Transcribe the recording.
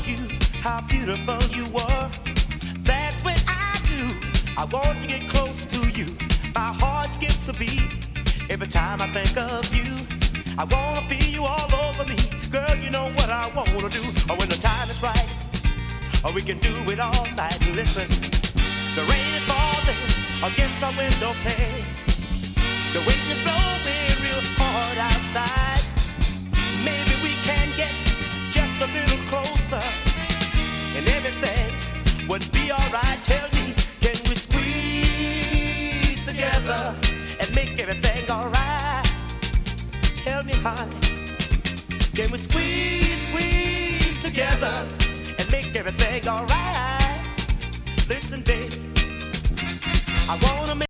you how beautiful you were. That's when I knew I want to get close to you. My heart skips a beat every time I think of you. I wanna feel you all over me. Girl, you know what I wanna do. Or when the time is right, or we can do it all night. Listen, the rain is falling against my window pane. The wind is blowing real hard outside. Maybe we can get just a little closer, and everything would be alright. Tell me, can we squeeze together and make everything alright? Tell me, honey, can we squeeze together and make everything alright? Listen, baby, I wanna make